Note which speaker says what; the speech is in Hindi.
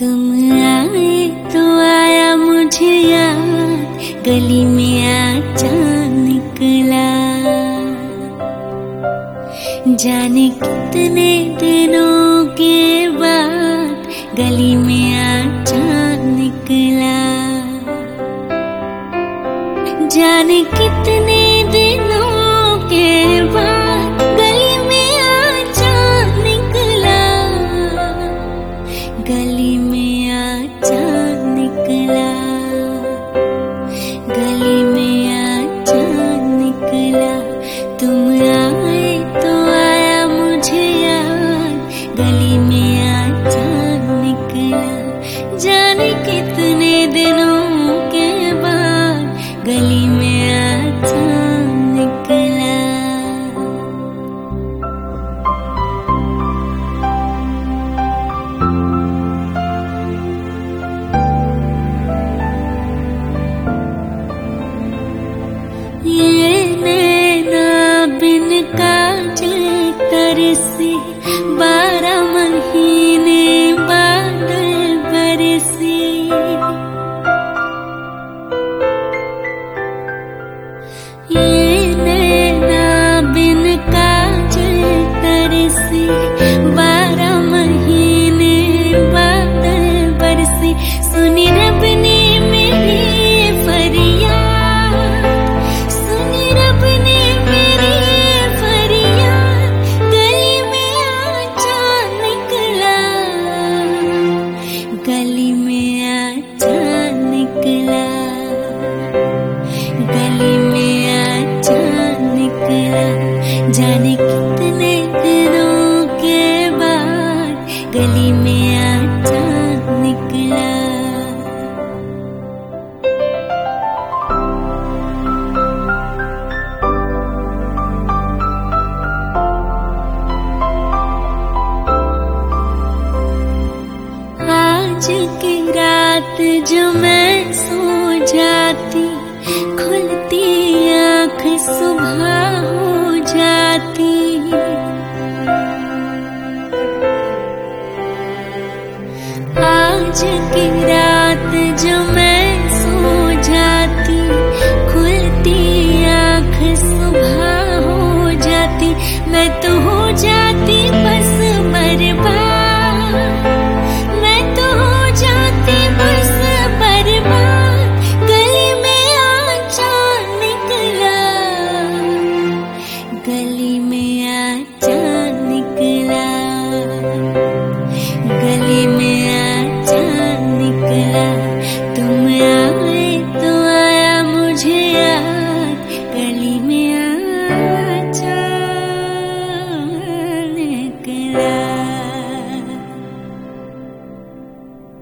Speaker 1: तुम आए तो आया मुझे याद, गली में आचा निकला। जाने कितने दिनों के बाद गली में आचा निकला। जाने कितने दिनों के बाद गली में आचा निकला। गली में आचा निकला। गली में आचा निकला। तुम आए तो आया मुझे याद, गली में आचा निकला। जाने कितने दिनों के बाद गली में आचा निकला। ये नैना बिन काजल तरसे, 12 महीने बादल बरसे। ये नैना बिन काजल तरसे, 12 महीने बादल बरसे। सुनी रब ने मेरी फरियाद, सुनी रब ने मेरी फरियाद। गली में आचा निकला। गली में आचा निकला। गली में आचा निकला। जाने कितने दिनों के बाद गली में आचा निकला। आज की रात जो मैं सो जाती, खुलती आँख सुबह हो जाती। आज की